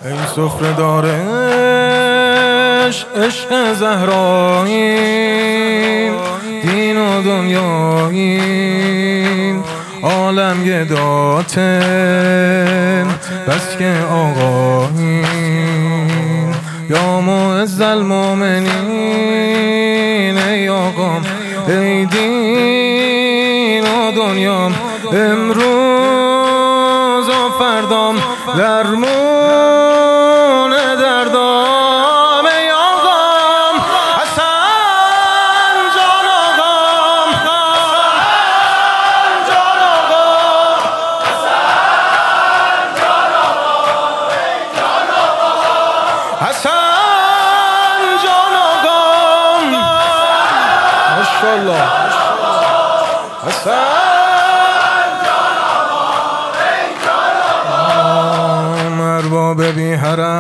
ای سفره دارش عشق زهرایی، دین و دنیایی عالم گداته، بس که آقایی یا معز المؤمنین. ای آقام ای دین و دنیام، امروز و فردام درمون دردام. ای آقام حسن جان آقام، حسن جان آقام، حسن جان آقام، ای جان آقام، حسن جان آقام، ماشاءالله حسن ارباب بی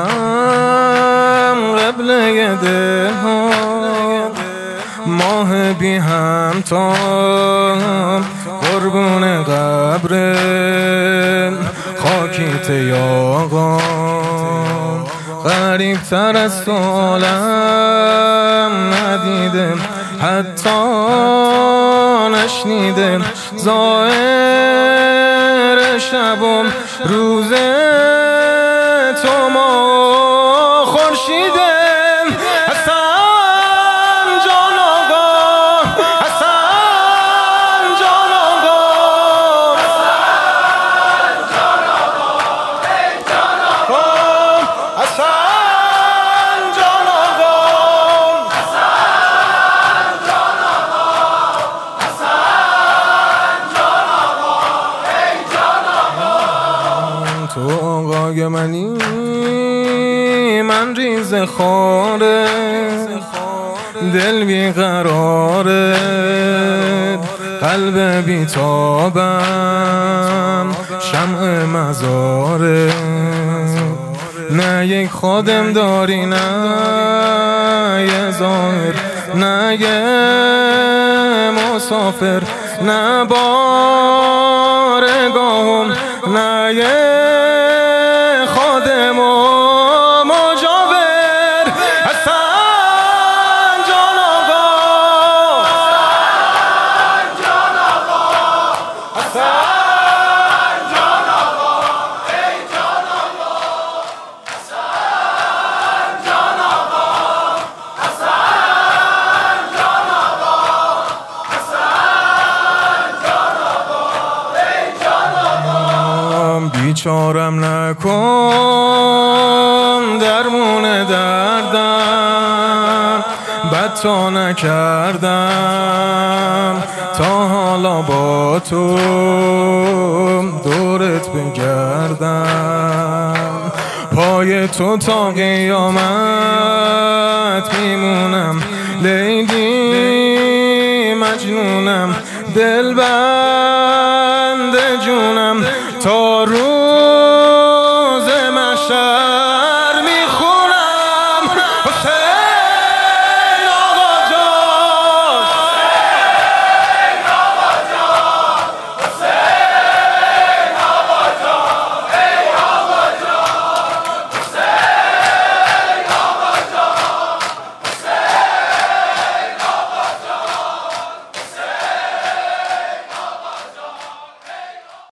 حرم، قبله ده ها، ماه بی همتام، قربون قبر خاکیت یا آقا. غریب تر از تو عالم ندیدم، حتی نشنیدم، ظاهر شبم روزه تو ما خورشیدم. حسن جان آقا، حسن جان آقا، حسن جان آقا، ای جان آقا، حسن جان آقا، حسن جان آقا، حسن جان آقا، ای جان آقا. تو آقای منی، من ریز خاره، دل بیقراره، قلب بیتابم، شمع مزاره. نه یک خادم داری، نه یه ظاهر، نه یه مسافر، نه بارگاهم، نه یه خادم و مجاور. حسن جان آقا، حسن جان آقا، حسن جان آقا، ای جان آقا، حسن جان آقا، حسن جان آقا، حسن جان آقا، ای جان آقا. بیچارم نکن درمون دردم، بد تا نکردم تا حالا با تو دورت بگردم. پای تو تا قیامت میمونم، لیلی مجنونم، دلبر